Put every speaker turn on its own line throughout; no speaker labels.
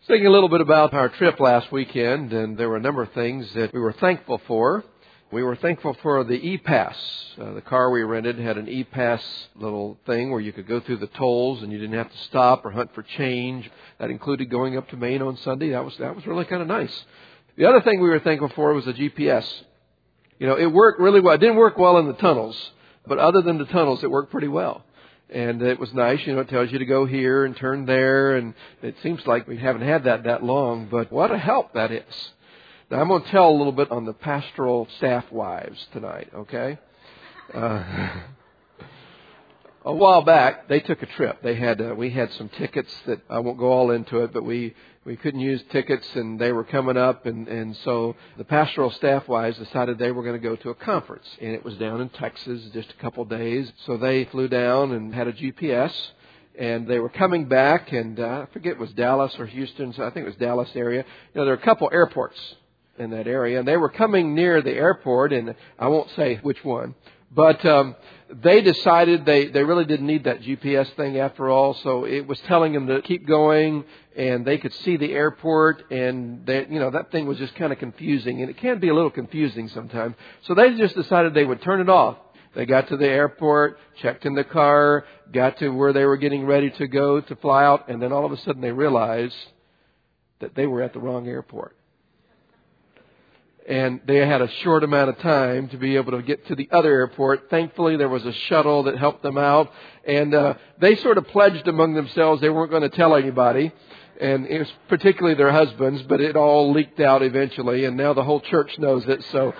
Thinking a little bit about our trip last weekend, and there were a number of things that we were thankful for. We were thankful for the E-Pass. The car we rented had an E-Pass little thing where you could go through the tolls and you didn't have to stop or hunt for change. That included going up to Maine on Sunday. That was really kind of nice. The other thing we were thankful for was the GPS. You know, it worked really well. It didn't work well in the tunnels, but other than the tunnels, it worked pretty well. And it was nice, you know, it tells you to go here and turn there, and it seems like we haven't had that long, but what a help that is. Now, I'm going to tell a little bit on the pastoral staff wives tonight, okay? A while back, they took a trip. We had some tickets that I won't go all into it, but we couldn't use tickets, and they were coming up, and so the pastoral staff wives decided they were going to go to a conference, and it was down in Texas, just a couple days. So they flew down and had a GPS, and they were coming back, and I forget it was Dallas or Houston, so I think it was Dallas area. You know, there are a couple airports in that area, and they were coming near the airport, and I won't say which one. But they decided they really didn't need that GPS thing after all, so it was telling them to keep going, and they could see the airport, and that thing was just kind of confusing, and it can be a little confusing sometimes. So they just decided they would turn it off. They got to the airport, checked in the car, got to where they were getting ready to go to fly out, and then all of a sudden they realized that they were at the wrong airport. And they had a short amount of time to be able to get to the other airport. Thankfully, there was a shuttle that helped them out. And they sort of pledged among themselves they weren't going to tell anybody. And it was particularly their husbands, but it all leaked out eventually. And now the whole church knows it. So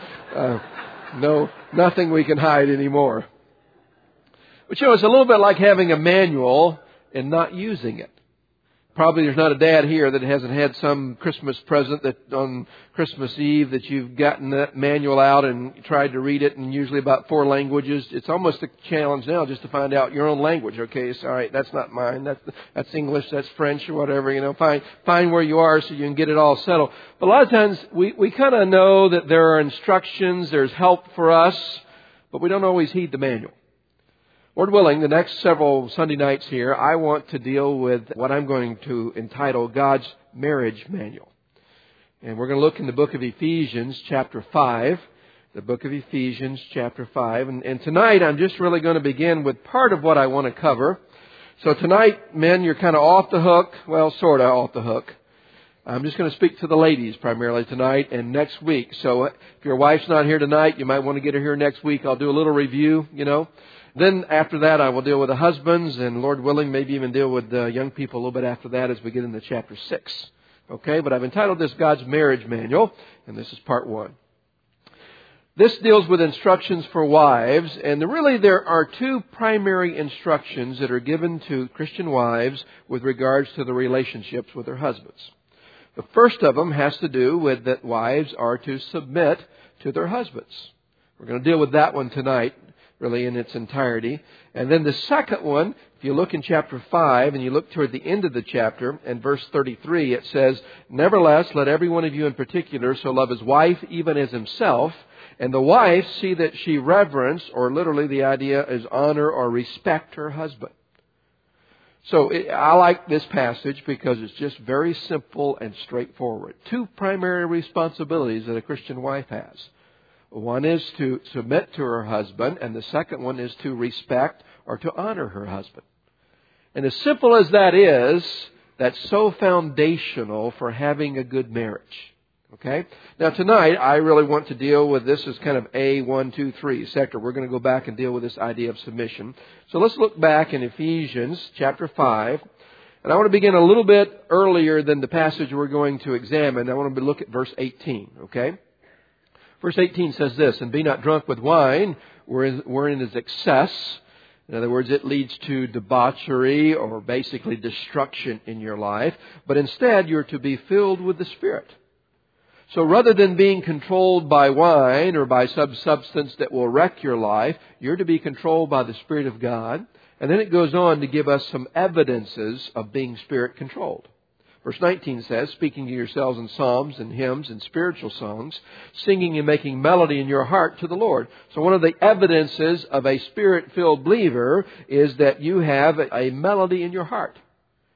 nothing we can hide anymore. But you know, it's a little bit like having a manual and not using it. Probably there's not a dad here that hasn't had some Christmas present that on Christmas Eve that you've gotten that manual out and tried to read it in usually about 4 languages. It's almost a challenge now just to find out your own language. Okay, so all right, that's not mine. That's English, that's French or whatever. You know, find where you are so you can get it all settled. But a lot of times we kind of know that there are instructions, there's help for us, but we don't always heed the manual. Lord willing, the next several Sunday nights here, I want to deal with what I'm going to entitle God's Marriage Manual. And we're going to look in the book of Ephesians, chapter 5. The book of Ephesians, chapter 5. And tonight, I'm just really going to begin with part of what I want to cover. So tonight, men, you're kind of off the hook. Well, sort of off the hook. I'm just going to speak to the ladies primarily tonight and next week. So if your wife's not here tonight, you might want to get her here next week. I'll do a little review, you know. Then after that, I will deal with the husbands, and Lord willing, maybe even deal with the young people a little bit after that as we get into chapter 6. Okay, but I've entitled this God's Marriage Manual, and this is part 1. This deals with instructions for wives, and really there are 2 primary instructions that are given to Christian wives with regards to the relationships with their husbands. The first of them has to do with that wives are to submit to their husbands. We're going to deal with that one tonight, really in its entirety. And then the second one, if you look in chapter 5 and you look toward the end of the chapter, and verse 33, it says, "Nevertheless, let every one of you in particular so love his wife even as himself, and the wife see that she reverence," or literally the idea is honor or respect her husband. So I like this passage because it's just very simple and straightforward. 2 primary responsibilities that a Christian wife has. One is to submit to her husband, and the second one is to respect or to honor her husband. And as simple as that is, that's so foundational for having a good marriage. Okay? Now tonight, I really want to deal with this as kind of a 1, 2, 3 sector. We're going to go back and deal with this idea of submission. So let's look back in Ephesians chapter 5. And I want to begin a little bit earlier than the passage we're going to examine. I want to look at verse 18. Okay? Verse 18 says this, "And be not drunk with wine, wherein is excess." In other words, it leads to debauchery or basically destruction in your life. But instead, you're to be filled with the Spirit. So rather than being controlled by wine or by some substance that will wreck your life, you're to be controlled by the Spirit of God. And then it goes on to give us some evidences of being Spirit controlled. Verse 19 says, "Speaking to yourselves in psalms and hymns and spiritual songs, singing and making melody in your heart to the Lord." So one of the evidences of a Spirit-filled believer is that you have a melody in your heart.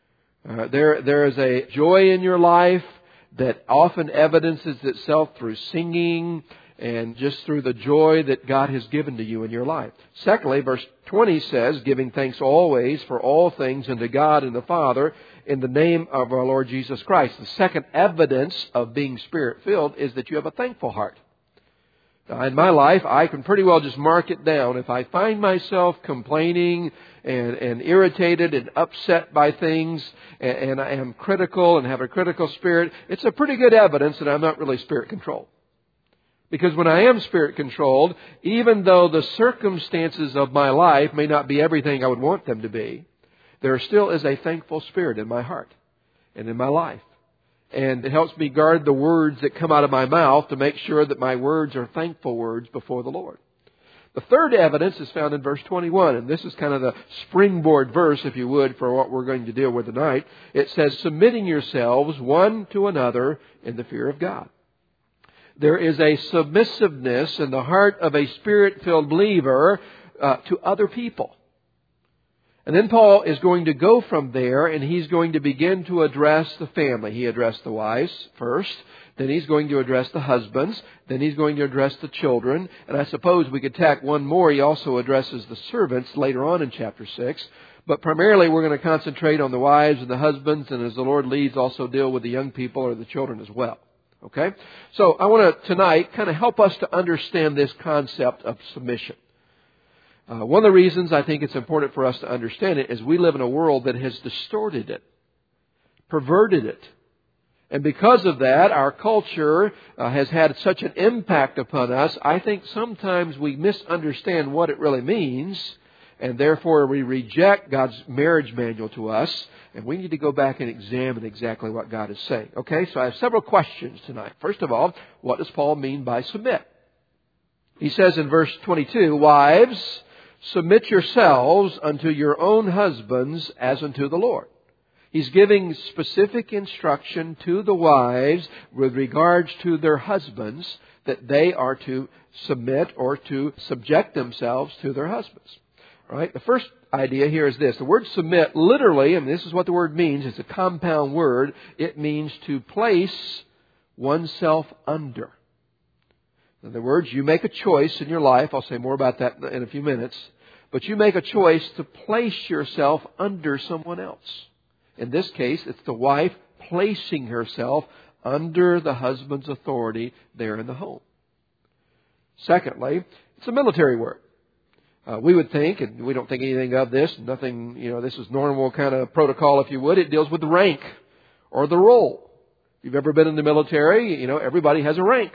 There is a joy in your life that often evidences itself through singing and just through the joy that God has given to you in your life. Secondly, verse 20 says, giving thanks always for all things unto God and the Father in the name of our Lord Jesus Christ. The second evidence of being Spirit-filled is that you have a thankful heart. Now, in my life, I can pretty well just mark it down. If I find myself complaining and irritated and upset by things, and I am critical and have a critical spirit, it's a pretty good evidence that I'm not really Spirit-controlled. Because when I am Spirit-controlled, even though the circumstances of my life may not be everything I would want them to be, there still is a thankful spirit in my heart and in my life. And it helps me guard the words that come out of my mouth to make sure that my words are thankful words before the Lord. The third evidence is found in verse 21, and this is kind of the springboard verse, if you would, for what we're going to deal with tonight. It says, submitting yourselves one to another in the fear of God. There is a submissiveness in the heart of a Spirit-filled believer to other people. And then Paul is going to go from there, and he's going to begin to address the family. He addressed the wives first, then he's going to address the husbands, then he's going to address the children, and I suppose we could tack one more. He also addresses the servants later on in chapter 6. But primarily we're going to concentrate on the wives and the husbands, and as the Lord leads, also deal with the young people or the children as well. Okay? So I want to tonight kind of help us to understand this concept of submission. One of the reasons I think it's important for us to understand it is we live in a world that has distorted it, perverted it. And because of that, our culture has had such an impact upon us, I think sometimes we misunderstand what it really means, and therefore we reject God's marriage manual to us, and we need to go back and examine exactly what God is saying. Okay, so I have several questions tonight. First of all, what does Paul mean by submit? He says in verse 22, wives, submit yourselves unto your own husbands as unto the Lord. He's giving specific instruction to the wives with regards to their husbands that they are to submit or to subject themselves to their husbands. All right? The first idea here is this. The word submit literally, and this is what the word means, it's a compound word. It means to place oneself under. In other words, you make a choice in your life. I'll say more about that in a few minutes. But you make a choice to place yourself under someone else. In this case, it's the wife placing herself under the husband's authority there in the home. Secondly, it's a military word. We would think, and we don't think anything of this, nothing, this is normal kind of protocol, if you would. It deals with the rank or the role. If you've ever been in the military, everybody has a rank.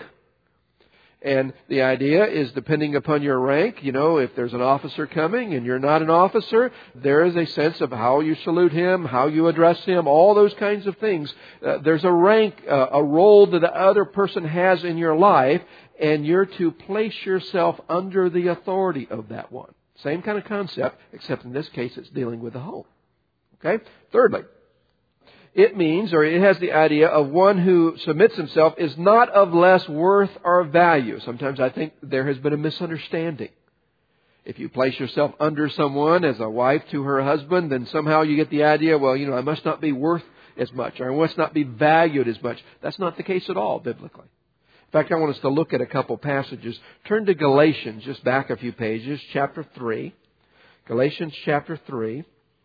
And the idea is depending upon your rank, if there's an officer coming and you're not an officer, there is a sense of how you salute him, how you address him, all those kinds of things. There's a rank, a role that the other person has in your life, and you're to place yourself under the authority of that one. Same kind of concept, except in this case it's dealing with the home. Okay? Thirdly, it means, or it has the idea of one who submits himself is not of less worth or value. Sometimes I think there has been a misunderstanding. If you place yourself under someone as a wife to her husband, then somehow you get the idea, well, I must not be worth as much, or I must not be valued as much. That's not the case at all, biblically. In fact, I want us to look at a couple passages. Turn to Galatians, just back a few pages, chapter 3. Galatians chapter 3.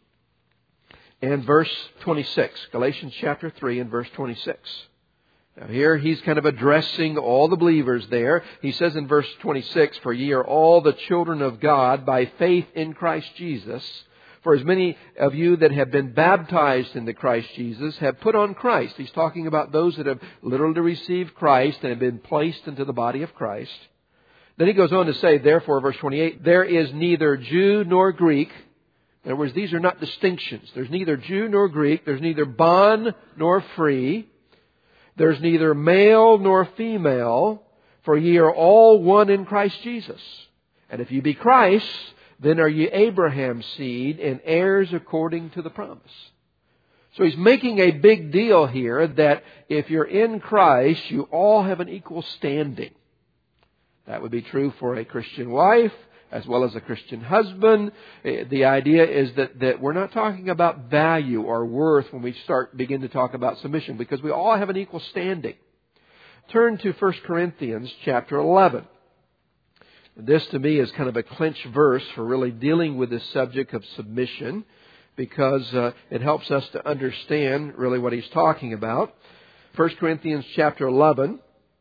And verse 26. Galatians chapter 3 and verse 26. Now here he's kind of addressing all the believers there. He says in verse 26, for ye are all the children of God by faith in Christ Jesus. For as many of you that have been baptized into Christ Jesus have put on Christ. He's talking about those that have literally received Christ and have been placed into the body of Christ. Then he goes on to say, therefore, verse 28, there is neither Jew nor Greek. In other words, these are not distinctions. There's neither Jew nor Greek. There's neither bond nor free. There's neither male nor female. For ye are all one in Christ Jesus. And if ye be Christ, then are ye Abraham's seed and heirs according to the promise. So he's making a big deal here that if you're in Christ, you all have an equal standing. That would be true for a Christian wife. as well as a Christian husband. The idea is that we're not talking about value or worth when we begin to talk about submission, because we all have an equal standing. Turn to 1 Corinthians chapter 11. This to me is kind of a clinch verse for really dealing with this subject of submission, because it helps us to understand really what he's talking about. 1 Corinthians chapter 11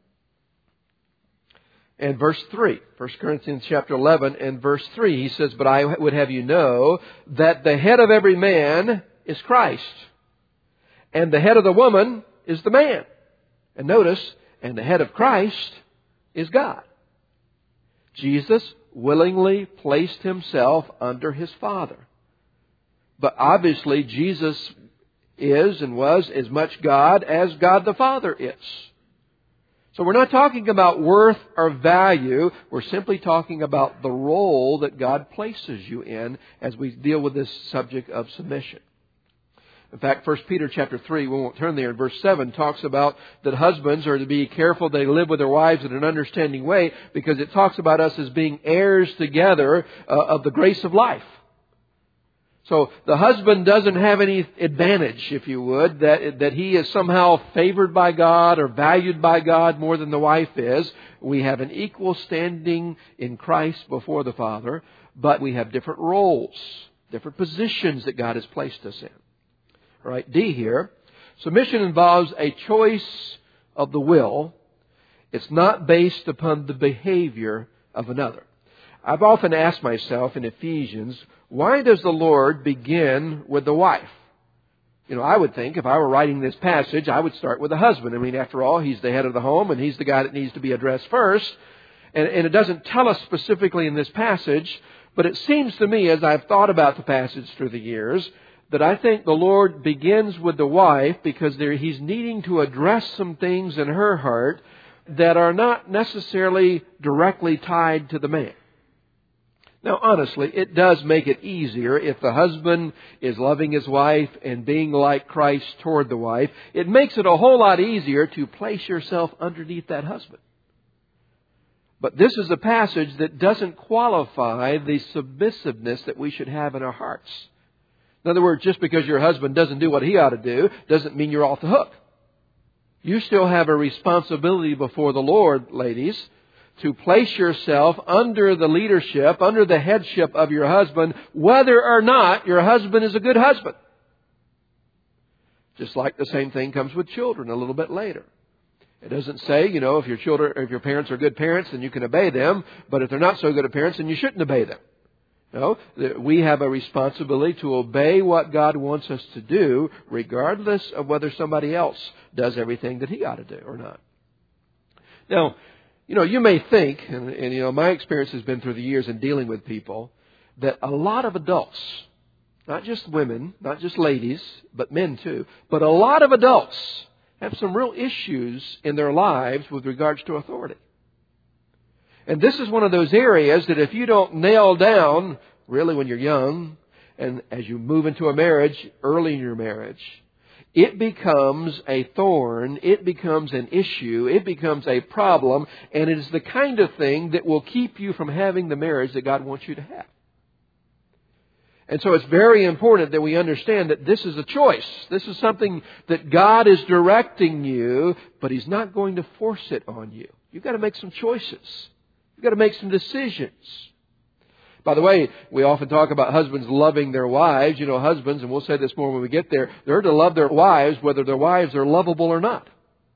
and verse 3. 1 Corinthians chapter 11 and verse 3, he says, "But I would have you know that the head of every man is Christ, and the head of the woman is the man." And notice, and the head of Christ is God. Jesus willingly placed himself under his Father. But obviously Jesus is and was as much God as God the Father is. So we're not talking about worth or value. We're simply talking about the role that God places you in as we deal with this subject of submission. In fact, 1 Peter chapter 3, we won't turn there, in verse 7, talks about that husbands are to be careful they live with their wives in an understanding way, because it talks about us as being heirs together of the grace of life. So the husband doesn't have any advantage, if you would, that he is somehow favored by God or valued by God more than the wife is. We have an equal standing in Christ before the Father, but we have different roles, different positions that God has placed us in. All right, D here. Submission involves a choice of the will. It's not based upon the behavior of another. I've often asked myself in Ephesians, why does the Lord begin with the wife? You know, I would think if I were writing this passage, I would start with the husband. I mean, after all, he's the head of the home and he's the guy that needs to be addressed first. And it doesn't tell us specifically in this passage, but it seems to me, as I've thought about the passage through the years, that I think the Lord begins with the wife because He's needing to address some things in her heart that are not necessarily directly tied to the man. Now, honestly, it does make it easier if the husband is loving his wife and being like Christ toward the wife. It makes it a whole lot easier to place yourself underneath that husband. But this is a passage that doesn't qualify the submissiveness that we should have in our hearts. In other words, just because your husband doesn't do what he ought to do doesn't mean you're off the hook. You still have a responsibility before the Lord, ladies, to place yourself under the leadership, under the headship of your husband, whether or not your husband is a good husband. Just like the same thing comes with children a little bit later. It doesn't say, if your parents are good parents, then you can obey them, but if they're not so good parents, then you shouldn't obey them. No, we have a responsibility to obey what God wants us to do, regardless of whether somebody else does everything that he ought to do or not. Now, you may think, and my experience has been through the years in dealing with people, that a lot of adults, not just women, not just ladies, but men too, but a lot of adults have some real issues in their lives with regards to authority. And this is one of those areas that if you don't nail down, really when you're young, and as you move into a marriage, early in your marriage, it becomes a thorn, it becomes an issue, it becomes a problem, and it is the kind of thing that will keep you from having the marriage that God wants you to have. And so it's very important that we understand that this is a choice. This is something that God is directing you, but He's not going to force it on you. You've got to make some choices. You've got to make some decisions. By the way, we often talk about husbands loving their wives. Husbands, and we'll say this more when we get there, they're to love their wives whether their wives are lovable or not.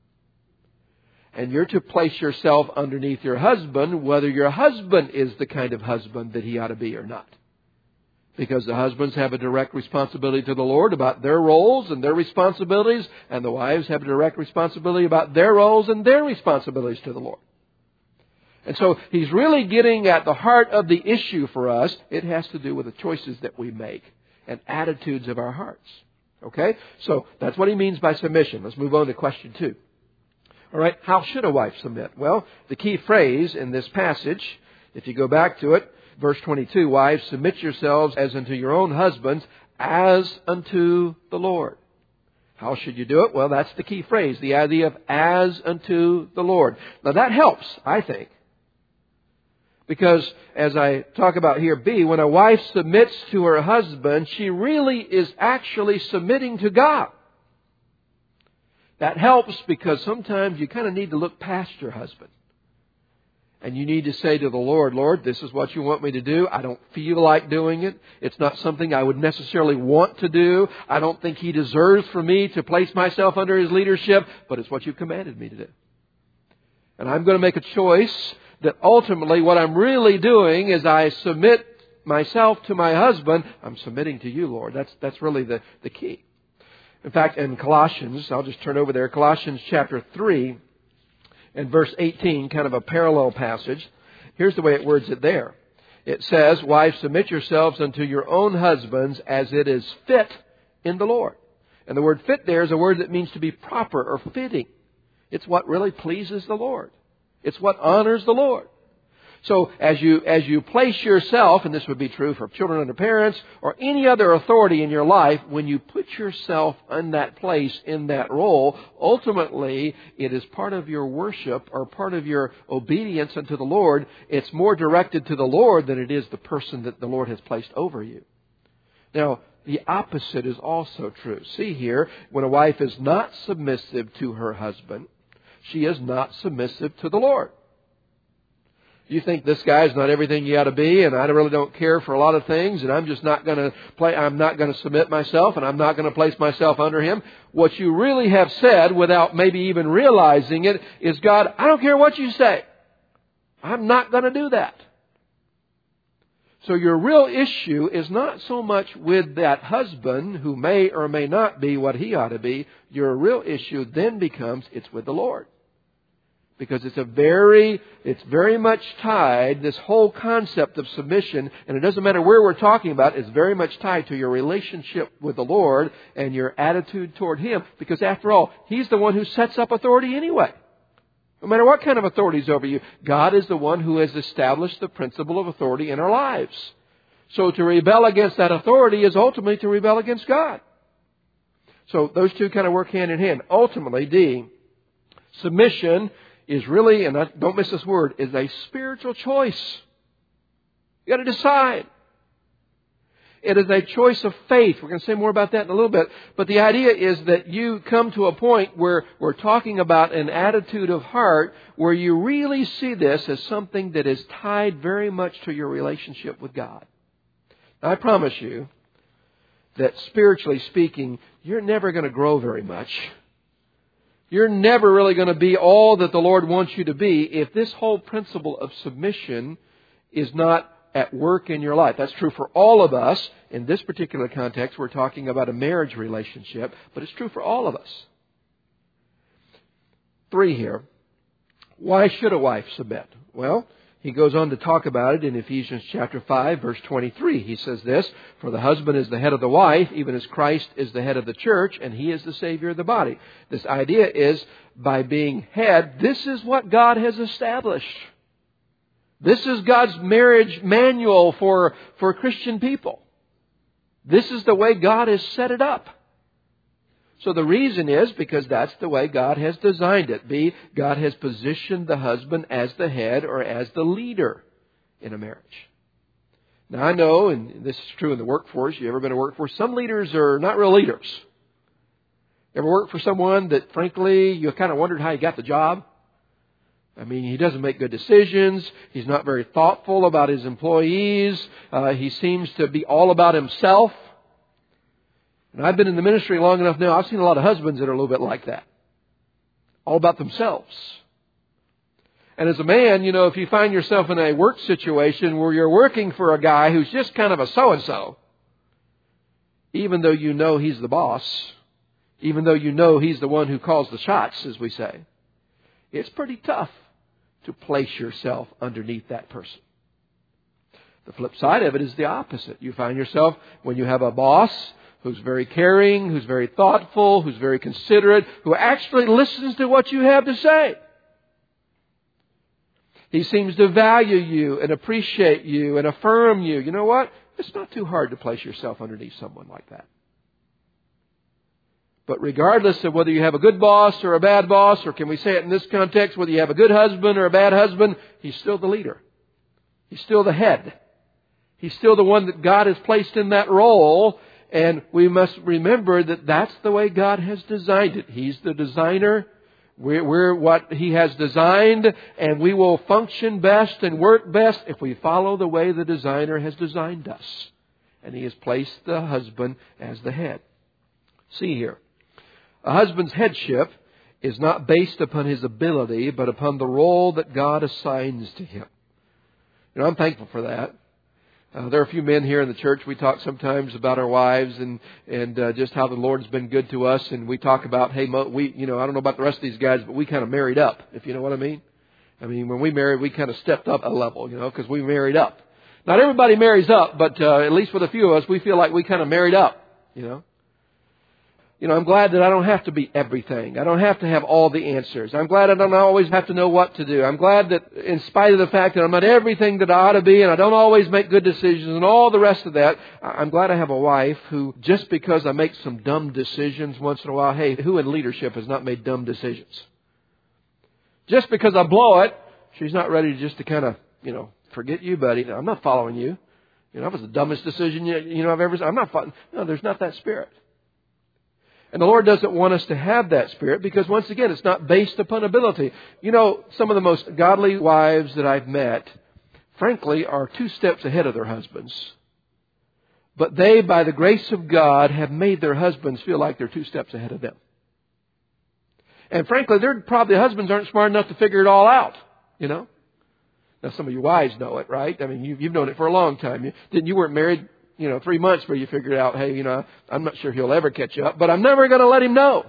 And you're to place yourself underneath your husband whether your husband is the kind of husband that he ought to be or not. Because the husbands have a direct responsibility to the Lord about their roles and their responsibilities, and the wives have a direct responsibility about their roles and their responsibilities to the Lord. And so He's really getting at the heart of the issue for us. It has to do with the choices that we make and attitudes of our hearts. Okay? So that's what He means by submission. Let's move on to question 2. All right, how should a wife submit? Well, the key phrase in this passage, if you go back to it, verse 22, wives, submit yourselves as unto your own husbands, as unto the Lord. How should you do it? Well, that's the key phrase, the idea of as unto the Lord. Now that helps, I think. Because, as I talk about here, B, when a wife submits to her husband, she really is actually submitting to God. That helps because sometimes you kind of need to look past your husband. And you need to say to the Lord, Lord, this is what you want me to do. I don't feel like doing it. It's not something I would necessarily want to do. I don't think He deserves for me to place myself under His leadership, but it's what you commanded me to do. And I'm going to make a choice that ultimately what I'm really doing is I submit myself to my husband. I'm submitting to you, Lord. That's really the key. In fact, in Colossians, I'll just turn over there, Colossians chapter 3 and verse 18, kind of a parallel passage. Here's the way it words it there. It says, wives, submit yourselves unto your own husbands as it is fit in the Lord. And the word fit there is a word that means to be proper or fitting. It's what really pleases the Lord. It's what honors the Lord. So as you place yourself, and this would be true for children under parents or any other authority in your life, when you put yourself in that place, in that role, ultimately it is part of your worship or part of your obedience unto the Lord. It's more directed to the Lord than it is the person that the Lord has placed over you. Now, the opposite is also true. See here, when a wife is not submissive to her husband, she is not submissive to the Lord. You think this guy's not everything you ought to be, and I really don't care for a lot of things, and I'm just not going to I'm not going to submit myself, and I'm not going to place myself under him. What you really have said, without maybe even realizing it, is, God, I don't care what you say. I'm not going to do that. So your real issue is not so much with that husband who may or may not be what he ought to be. Your real issue then becomes it's with the Lord. Because it's very much tied, this whole concept of submission, and it doesn't matter where we're talking about, it's very much tied to your relationship with the Lord and your attitude toward Him. Because after all, He's the one who sets up authority anyway. No matter what kind of authority is over you, God is the one who has established the principle of authority in our lives. So to rebel against that authority is ultimately to rebel against God. So those two kind of work hand in hand. Ultimately, D, submission is really, and don't miss this word, is a spiritual choice. You've got to decide. It is a choice of faith. We're going to say more about that in a little bit. But the idea is that you come to a point where we're talking about an attitude of heart where you really see this as something that is tied very much to your relationship with God. Now, I promise you that spiritually speaking, you're never going to grow very much. You're never really going to be all that the Lord wants you to be if this whole principle of submission is not at work in your life. That's true for all of us. In this particular context, we're talking about a marriage relationship, but it's true for all of us. 3 here. Why should a wife submit? Well, he goes on to talk about it in Ephesians chapter 5, verse 23. He says this, for the husband is the head of the wife, even as Christ is the head of the church, and He is the Savior of the body. This idea is, by being head, this is what God has established. This is God's marriage manual for Christian people. This is the way God has set it up. So the reason is because that's the way God has designed it. B, God has positioned the husband as the head or as the leader in a marriage. Now I know, and this is true in the workforce, you ever been in a workforce, some leaders are not real leaders. Ever worked for someone that frankly you kind of wondered how he got the job? I mean, he doesn't make good decisions. He's not very thoughtful about his employees. He seems to be all about himself. And I've been in the ministry long enough now, I've seen a lot of husbands that are a little bit like that. All about themselves. And as a man, you know, if you find yourself in a work situation where you're working for a guy who's just kind of a so-and-so, even though you know he's the boss, even though you know he's the one who calls the shots, as we say, it's pretty tough to place yourself underneath that person. The flip side of it is the opposite. You find yourself, when you have a boss who's very caring, who's very thoughtful, who's very considerate, who actually listens to what you have to say. He seems to value you and appreciate you and affirm you. You know what? It's not too hard to place yourself underneath someone like that. But regardless of whether you have a good boss or a bad boss, or can we say it in this context, whether you have a good husband or a bad husband, he's still the leader. He's still the head. He's still the one that God has placed in that role. And we must remember that that's the way God has designed it. He's the designer. We're what He has designed, and we will function best and work best if we follow the way the designer has designed us. And He has placed the husband as the head. See here. A husband's headship is not based upon his ability, but upon the role that God assigns to him. You know, I'm thankful for that. There are a few men here in the church. We talk sometimes about our wives and just how the Lord's been good to us. And we talk about, hey, I don't know about the rest of these guys, but we kind of married up, if you know what I mean. I mean, when we married, we kind of stepped up a level, because we married up. Not everybody marries up, but at least with a few of us, we feel like we kind of married up, I'm glad that I don't have to be everything. I don't have to have all the answers. I'm glad I don't always have to know what to do. I'm glad that in spite of the fact that I'm not everything that I ought to be and I don't always make good decisions and all the rest of that, I'm glad I have a wife who, just because I make some dumb decisions once in a while, hey, who in leadership has not made dumb decisions? Just because I blow it, she's not ready just to kind of, forget you, buddy. I'm not following you. That was the dumbest decision I've ever. I'm not following. No, there's not that spirit. And the Lord doesn't want us to have that spirit because, once again, it's not based upon ability. Some of the most godly wives that I've met, frankly, are 2 steps ahead of their husbands. But they, by the grace of God, have made their husbands feel like they're 2 steps ahead of them. And frankly, husbands aren't smart enough to figure it all out, Now, some of you wives know it, right? I mean, you've known it for a long time. You weren't married 3 months where you figured out, hey, I'm not sure he'll ever catch up, but I'm never going to let him know.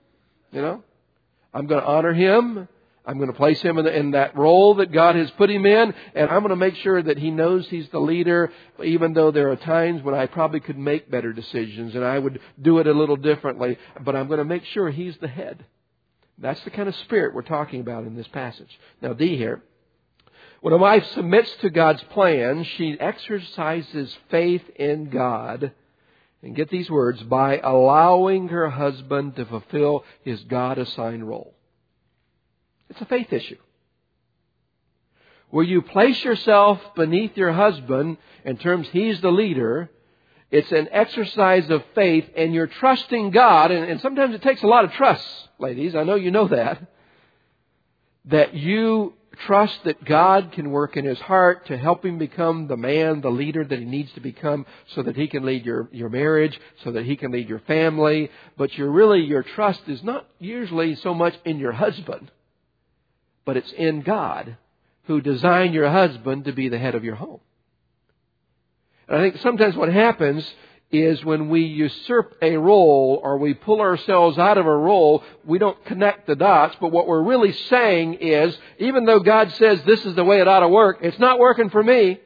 I'm going to honor him. I'm going to place him in that role that God has put him in, and I'm going to make sure that he knows he's the leader, even though there are times when I probably could make better decisions and I would do it a little differently, but I'm going to make sure he's the head. That's the kind of spirit we're talking about in this passage. Now, D here. When a wife submits to God's plan, she exercises faith in God, and get these words, by allowing her husband to fulfill his God-assigned role. It's a faith issue. Where you place yourself beneath your husband in terms he's the leader, it's an exercise of faith, and you're trusting God, and sometimes it takes a lot of trust, ladies, I know you know that you trust that God can work in his heart to help him become the man, the leader that he needs to become so that he can lead your marriage, so that he can lead your family. But your trust is not usually so much in your husband, but it's in God who designed your husband to be the head of your home. And I think sometimes what happens is when we usurp a role or we pull ourselves out of a role, we don't connect the dots. But what we're really saying is, even though God says this is the way it ought to work, it's not working for me.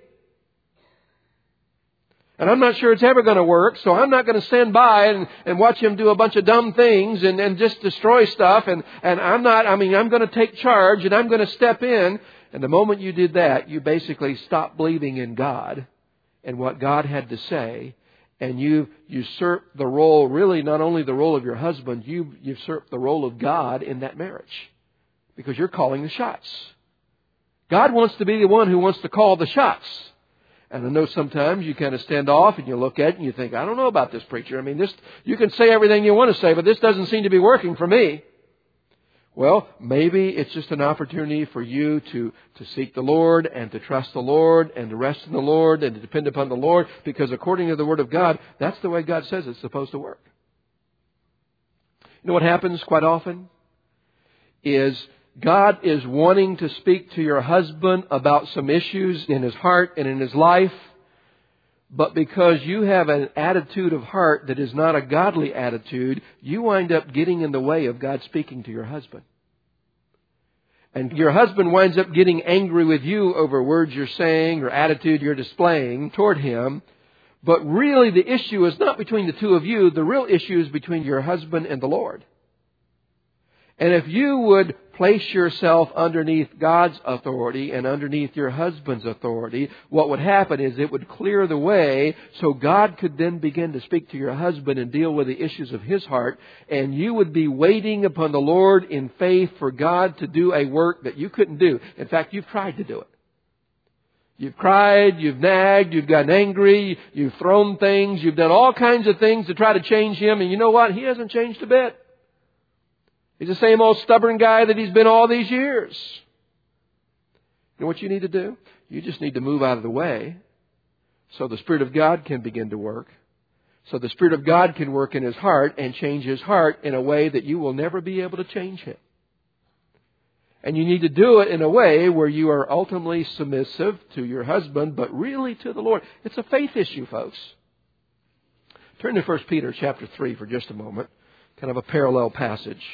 And I'm not sure it's ever going to work, so I'm not going to stand by and watch him do a bunch of dumb things and just destroy stuff. And I'm going to take charge and I'm going to step in. And the moment you did that, you basically stopped believing in God and what God had to say. And you usurp the role, really not only the role of your husband, you usurp the role of God in that marriage. Because you're calling the shots. God wants to be the one who wants to call the shots. And I know sometimes you kind of stand off and you look at it and you think, I don't know about this preacher. I mean, you can say everything you want to say, but this doesn't seem to be working for me. Well, maybe it's just an opportunity for you to seek the Lord and to trust the Lord and to rest in the Lord and to depend upon the Lord, because according to the Word of God, that's the way God says it's supposed to work. You know what happens quite often is God is wanting to speak to your husband about some issues in his heart and in his life, but because you have an attitude of heart that is not a godly attitude, you wind up getting in the way of God speaking to your husband. And your husband winds up getting angry with you over words you're saying or attitude you're displaying toward him. But really the issue is not between the two of you. The real issue is between your husband and the Lord. And if you would place yourself underneath God's authority and underneath your husband's authority, what would happen is it would clear the way so God could then begin to speak to your husband and deal with the issues of his heart. And you would be waiting upon the Lord in faith for God to do a work that you couldn't do. In fact, you've tried to do it. You've cried, you've nagged, you've gotten angry, you've thrown things, you've done all kinds of things to try to change him. And you know what? He hasn't changed a bit. He's the same old stubborn guy that he's been all these years. You know what you need to do? You just need to move out of the way so the Spirit of God can begin to work. So the Spirit of God can work in his heart and change his heart in a way that you will never be able to change him. And you need to do it in a way where you are ultimately submissive to your husband, but really to the Lord. It's a faith issue, folks. Turn to 1 Peter chapter 3 for just a moment. Kind of a parallel passage.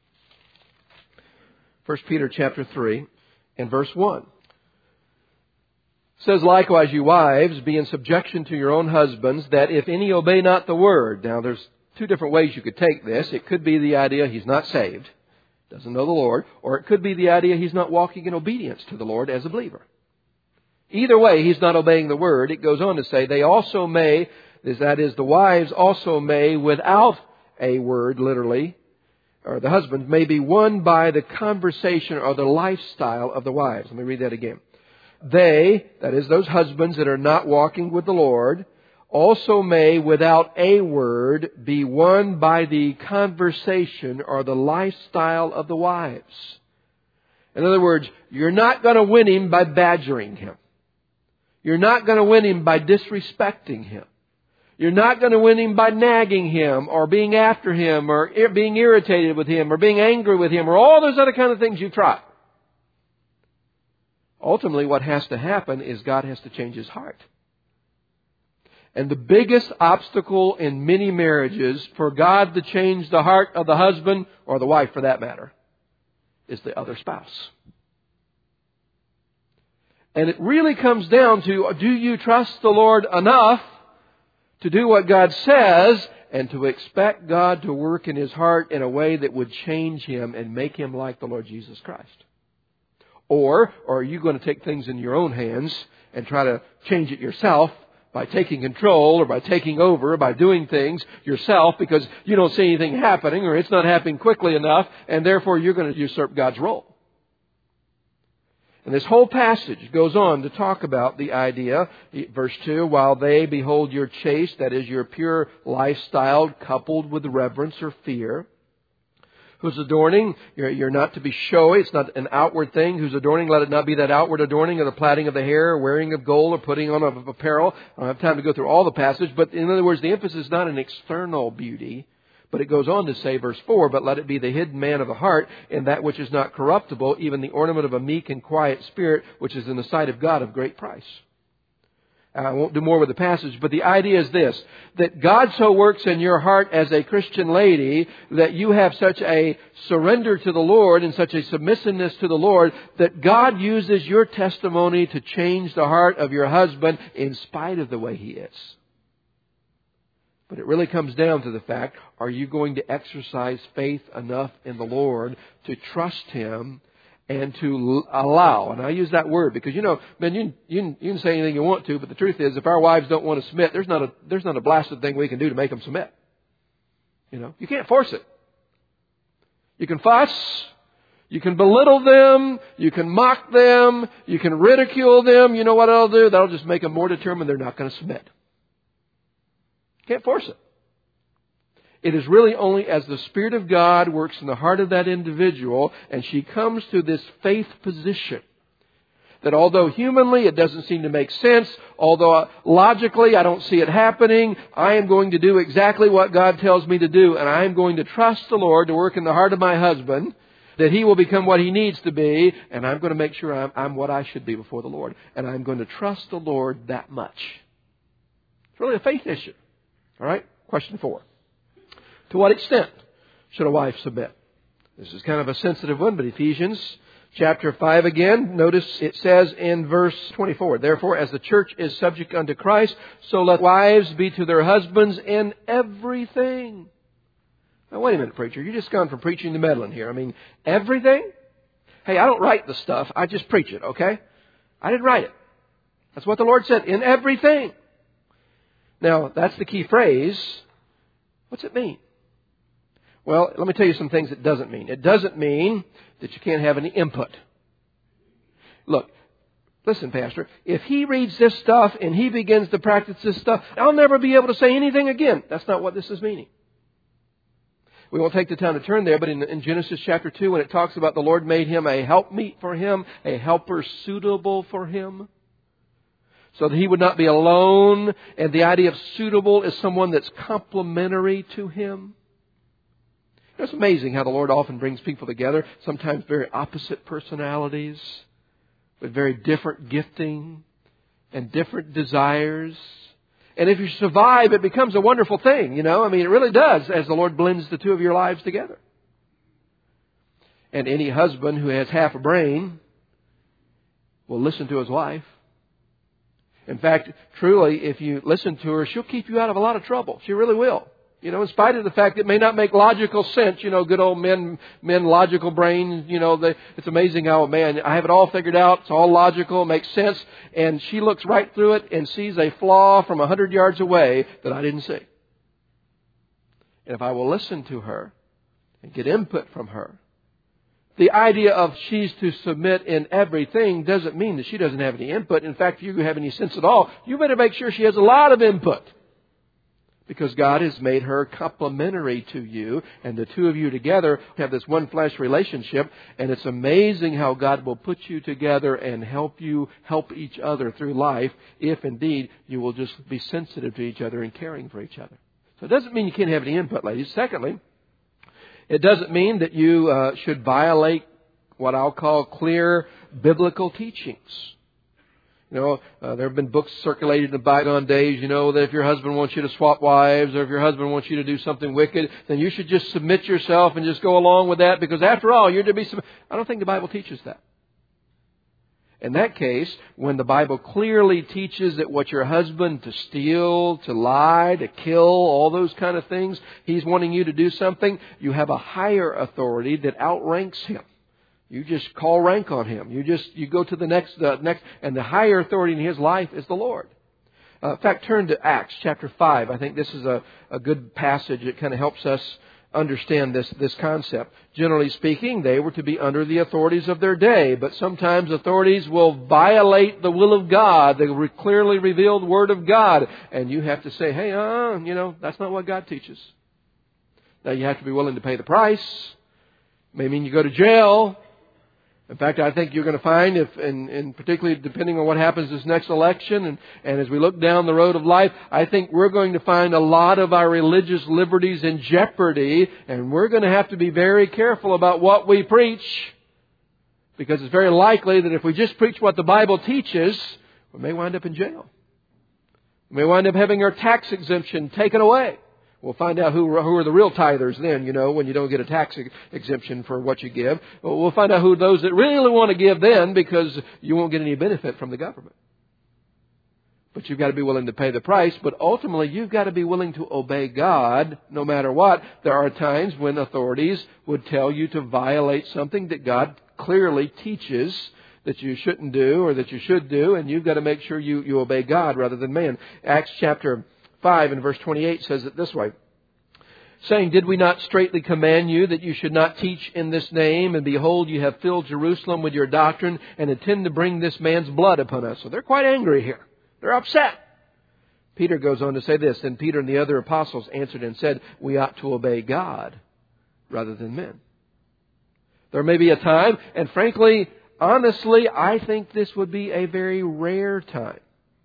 1 Peter chapter 3 and verse 1. It says, likewise, you wives, be in subjection to your own husbands, that if any obey not the word. Now, there's two different ways you could take this. It could be the idea he's not saved, doesn't know the Lord, or it could be the idea he's not walking in obedience to the Lord as a believer. Either way, he's not obeying the word. It goes on to say, they also may, that is, the wives also may, without a word, literally, or the husbands, may be won by the conversation or the lifestyle of the wives. Let me read that again. They, that is, those husbands that are not walking with the Lord, also may, without a word, be won by the conversation or the lifestyle of the wives. In other words, you're not going to win him by badgering him. You're not going to win him by disrespecting him. You're not going to win him by nagging him or being after him or being irritated with him or being angry with him or all those other kind of things you've tried. Ultimately, what has to happen is God has to change his heart. And the biggest obstacle in many marriages for God to change the heart of the husband, or the wife for that matter, is the other spouse. And it really comes down to, do you trust the Lord enough to do what God says and to expect God to work in his heart in a way that would change him and make him like the Lord Jesus Christ? Or are you going to take things in your own hands and try to change it yourself by taking control or by taking over or by doing things yourself because you don't see anything happening or it's not happening quickly enough and therefore you're going to usurp God's role? And this whole passage goes on to talk about the idea, verse 2, while they behold your chaste, that is your pure lifestyle coupled with reverence or fear. Who's adorning, you're not to be showy. It's not an outward thing. Who's adorning, let it not be that outward adorning of the plaiting of the hair, or wearing of gold, or putting on of apparel. I don't have time to go through all the passage, but in other words, the emphasis is not an external beauty, but it goes on to say, verse 4, but let it be the hidden man of the heart, in that which is not corruptible, even the ornament of a meek and quiet spirit, which is in the sight of God of great price. I won't do more with the passage, but the idea is this, that God so works in your heart as a Christian lady that you have such a surrender to the Lord and such a submissiveness to the Lord that God uses your testimony to change the heart of your husband in spite of the way he is. But it really comes down to the fact, are you going to exercise faith enough in the Lord to trust him and to allow, and I use that word because, man, you can say anything you want to, but the truth is, if our wives don't want to submit, there's not a blasted thing we can do to make them submit. You can't force it. You can fuss, you can belittle them, you can mock them, you can ridicule them. You know what that'll do? That'll just make them more determined they're not going to submit. Can't force it. It is really only as the Spirit of God works in the heart of that individual and she comes to this faith position that although humanly it doesn't seem to make sense, although logically I don't see it happening, I am going to do exactly what God tells me to do, and I am going to trust the Lord to work in the heart of my husband, that he will become what he needs to be, and I'm going to make sure I'm what I should be before the Lord. And I'm going to trust the Lord that much. It's really a faith issue. All right? Question 4. To what extent should a wife submit? This is kind of a sensitive one, but Ephesians chapter 5 again, notice it says in verse 24, therefore, as the church is subject unto Christ, so let wives be to their husbands in everything. Now, wait a minute, preacher. You're just gone from preaching to meddling here. I mean, everything? Hey, I don't write the stuff. I just preach it, okay? I didn't write it. That's what the Lord said, in everything. Now, that's the key phrase. What's it mean? Well, let me tell you some things it doesn't mean. It doesn't mean that you can't have any input. Look, Listen, Pastor, if he reads this stuff and he begins to practice this stuff, I'll never be able to say anything again. That's not what this is meaning. We won't take the time to turn there, but in Genesis chapter 2, when it talks about the Lord made him a helpmeet for him, a helper suitable for him, so that he would not be alone, and the idea of suitable is someone that's complementary to him. It's amazing how the Lord often brings people together, sometimes very opposite personalities, with very different gifting and different desires. And if you survive, it becomes a wonderful thing, you know. I mean, it really does, as the Lord blends the two of your lives together. And any husband who has half a brain will listen to his wife. In fact, truly, if you listen to her, she'll keep you out of a lot of trouble. She really will. You know, in spite of the fact it may not make logical sense, you know, good old men logical brains, you know, it's amazing how, man, I have it all figured out, it's all logical, makes sense, and she looks right through it and sees a flaw from 100 yards away that I didn't see. And if I will listen to her and get input from her, the idea of she's to submit in everything doesn't mean that she doesn't have any input. In fact, if you have any sense at all, you better make sure she has a lot of input. Because God has made her complementary to you, and the two of you together have this one flesh relationship, and it's amazing how God will put you together and help you help each other through life if indeed you will just be sensitive to each other and caring for each other. So it doesn't mean you can't have any input, ladies. Secondly, it doesn't mean that you should violate what I'll call clear biblical teachings. You know, there have been books circulated in bygone days, you know, that if your husband wants you to swap wives or if your husband wants you to do something wicked, then you should just submit yourself and just go along with that because after all, you're to be I don't think the Bible teaches that. In that case, when the Bible clearly teaches that what your husband to steal, to lie, to kill, all those kind of things, he's wanting you to do something, you have a higher authority that outranks him. You just call rank on him. You go to the next, and the higher authority in his life is the Lord. In fact, turn to Acts chapter 5. I think this is a good passage that kind of helps us understand this concept. Generally speaking, they were to be under the authorities of their day, but sometimes authorities will violate the will of God, the clearly revealed Word of God, and you have to say, hey, that's not what God teaches. Now, you have to be willing to pay the price. It may mean you go to jail. In fact, I think you're going to find, and particularly depending on what happens this next election, and as we look down the road of life, I think we're going to find a lot of our religious liberties in jeopardy, and we're going to have to be very careful about what we preach, because it's very likely that if we just preach what the Bible teaches, we may wind up in jail. We may wind up having our tax exemption taken away. We'll find out who are the real tithers then, when you don't get a tax exemption for what you give. We'll find out who those that really want to give then, because you won't get any benefit from the government. But you've got to be willing to pay the price. But ultimately, you've got to be willing to obey God no matter what. There are times when authorities would tell you to violate something that God clearly teaches that you shouldn't do or that you should do, and you've got to make sure you obey God rather than man. Acts chapter 5 and verse 28 says it this way, saying, did we not straitly command you that you should not teach in this name? And behold, you have filled Jerusalem with your doctrine and intend to bring this man's blood upon us. So they're quite angry here. They're upset. Peter goes on to say this, then Peter and the other apostles answered and said, we ought to obey God rather than men. There may be a time, and frankly, honestly, I think this would be a very rare time.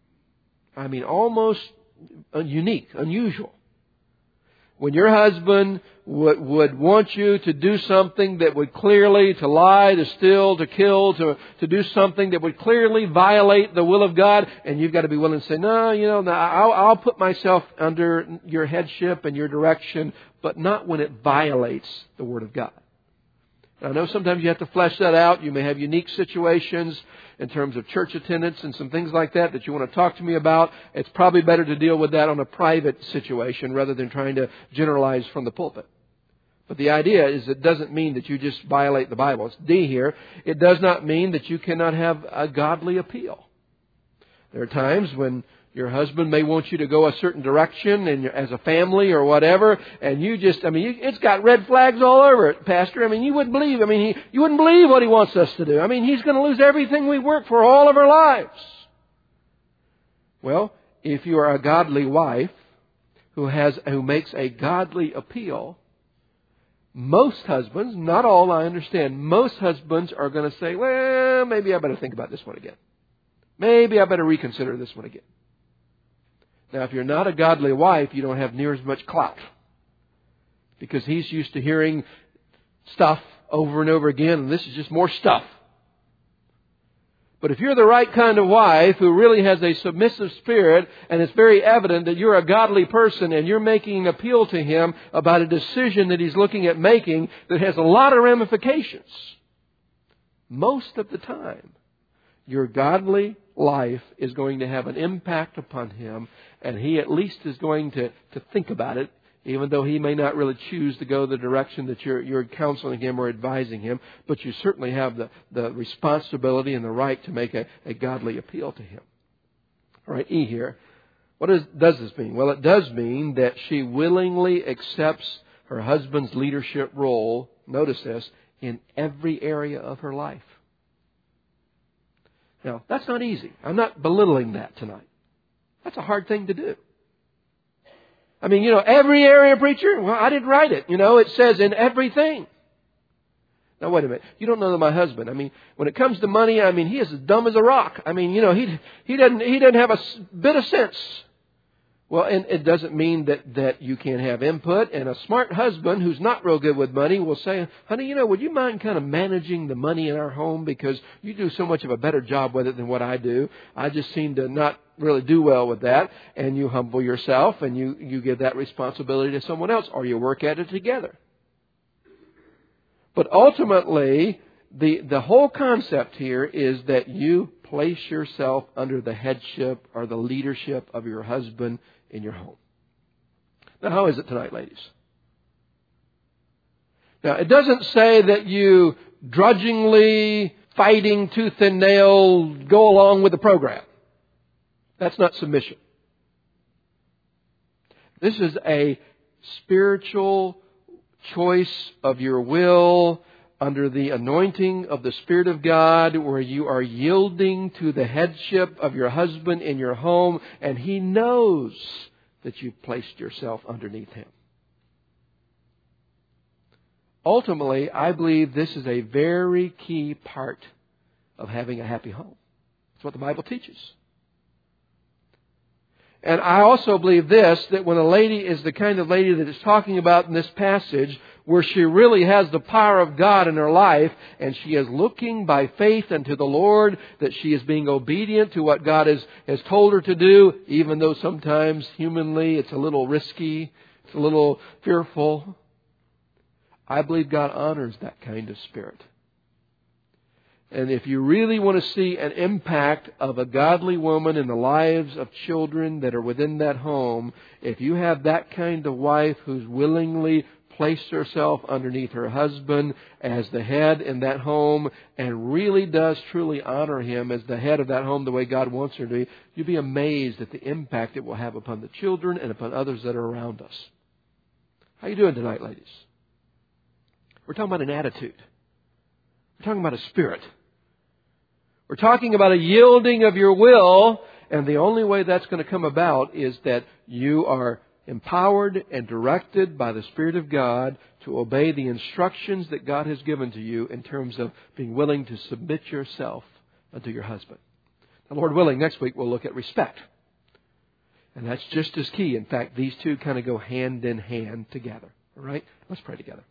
I mean, almost unique, unusual. When your husband would want you to do something that would clearly, to lie, to steal, to kill, to do something that would clearly violate the will of God, and you've got to be willing to say, no, I'll put myself under your headship and your direction, but not when it violates the Word of God. I know sometimes you have to flesh that out. You may have unique situations in terms of church attendance and some things like that you want to talk to me about. It's probably better to deal with that on a private situation rather than trying to generalize from the pulpit. But the idea is it doesn't mean that you just violate the Bible. It's D here. It does not mean that you cannot have a godly appeal. There are times when Your husband may want you to go a certain direction and as a family or whatever, and it's got red flags all over it, Pastor. You wouldn't believe, you wouldn't believe what he wants us to do. He's going to lose everything we work for all of our lives. Well, if you are a godly wife who makes a godly appeal, most husbands, not all, I understand, most husbands are going to say, well, maybe I better think about this one again. Maybe I better reconsider this one again. Now, if you're not a godly wife, you don't have near as much clout. Because he's used to hearing stuff over and over again, and this is just more stuff. But if you're the right kind of wife who really has a submissive spirit, and it's very evident that you're a godly person and you're making an appeal to him about a decision that he's looking at making that has a lot of ramifications, most of the time, your godly life is going to have an impact upon him, and he at least is going to think about it, even though he may not really choose to go the direction that you're counseling him or advising him. But you certainly have the responsibility and the right to make a godly appeal to him. All right, E here. What does this mean? Well, it does mean that she willingly accepts her husband's leadership role, notice this, in every area of her life. Now, that's not easy. I'm not belittling that tonight. That's a hard thing to do. Every area, preacher? Well, I didn't write it. It says in everything. Now, wait a minute. You don't know my husband. When it comes to money, he is as dumb as a rock. He doesn't have a bit of sense. Well, and it doesn't mean that you can't have input. And a smart husband who's not real good with money will say, honey, would you mind kind of managing the money in our home because you do so much of a better job with it than what I do. I just seem to not really do well with that. And you humble yourself and you give that responsibility to someone else, or you work at it together. But ultimately, the whole concept here is that you place yourself under the headship or the leadership of your husband in your home. Now, how is it tonight, ladies? Now, it doesn't say that you drudgingly, fighting tooth and nail, go along with the program. That's not submission. This is a spiritual choice of your will under the anointing of the Spirit of God, where you are yielding to the headship of your husband in your home, and he knows that you've placed yourself underneath him. Ultimately, I believe this is a very key part of having a happy home. That's what the Bible teaches. And I also believe this, that when a lady is the kind of lady that it's talking about in this passage, where she really has the power of God in her life, and she is looking by faith unto the Lord, that she is being obedient to what God has told her to do, even though sometimes humanly it's a little risky, it's a little fearful. I believe God honors that kind of spirit. And if you really want to see an impact of a godly woman in the lives of children that are within that home, if you have that kind of wife who's willingly placed herself underneath her husband as the head in that home and really does truly honor him as the head of that home the way God wants her to be, you'll be amazed at the impact it will have upon the children and upon others that are around us. How you doing tonight, ladies? We're talking about an attitude. We're talking about a spirit. We're talking about a yielding of your will, and the only way that's going to come about is that you are empowered and directed by the Spirit of God to obey the instructions that God has given to you in terms of being willing to submit yourself unto your husband. Now, Lord willing, next week we'll look at respect. And that's just as key. In fact, these two kind of go hand in hand together. All right? Let's pray together.